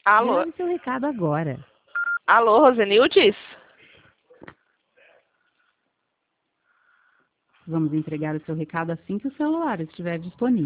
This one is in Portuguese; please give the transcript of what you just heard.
Alô? Grave seu recado agora. Alô, Rosenildes? Vamos entregar o seu recado assim que o celular estiver disponível.